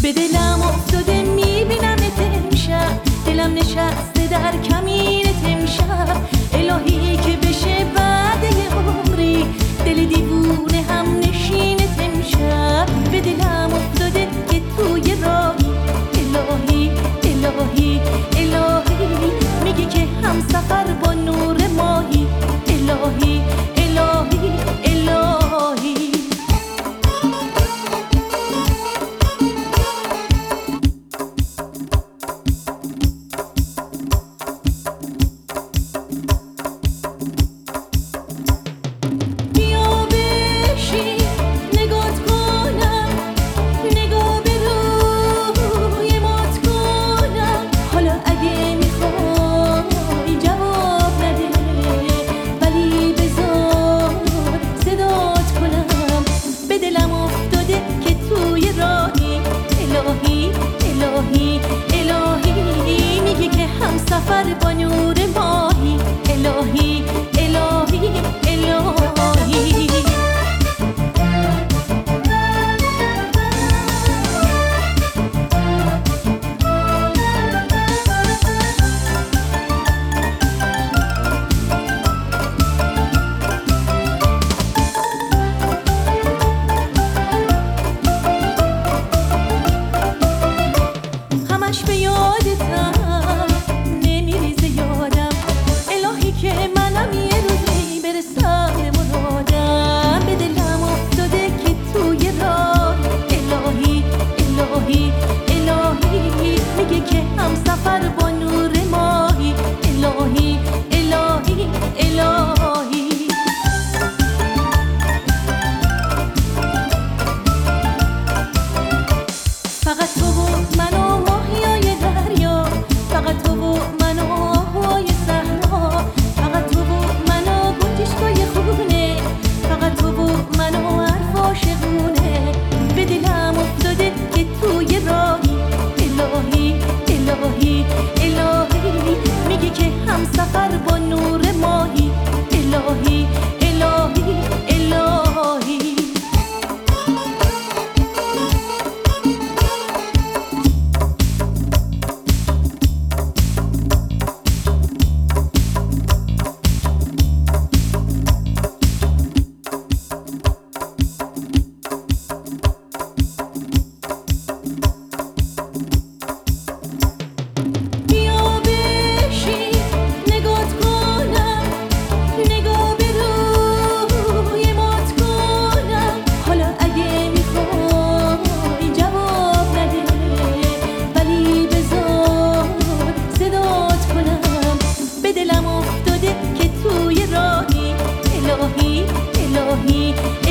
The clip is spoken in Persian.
به دلم افتاده میبینمت امشب، دلم نشسته در کمینت امشب. الهی که بشه بعد یه عمری دل دیوونه هم نشینت امشب. به دلم افتاده که توی راهی، الهی الهی الهی میگی که هم سفر با نور ماهی. الهی الهی الهی سفر با نور ماهی. الهی الهی الهی همش به یادتم که منم یه روزی برسم به مرادم. به دلم افتاده که توی راه، الهی الهی الهی میگه که هم سفر با نور ماهی. الهی الهی الهی فقط تو و من و ماهیای دریا، فقط تو و من و آهوهای صحرا، فقط تو و من و گنجشکای خونه، فقط تو و من و حرف عاشقونه. به دلم افتاده که توی راهی، الهی الهی الهی میگه که هم سفر با نور ماهی. الهی الهی الهی الهی الهی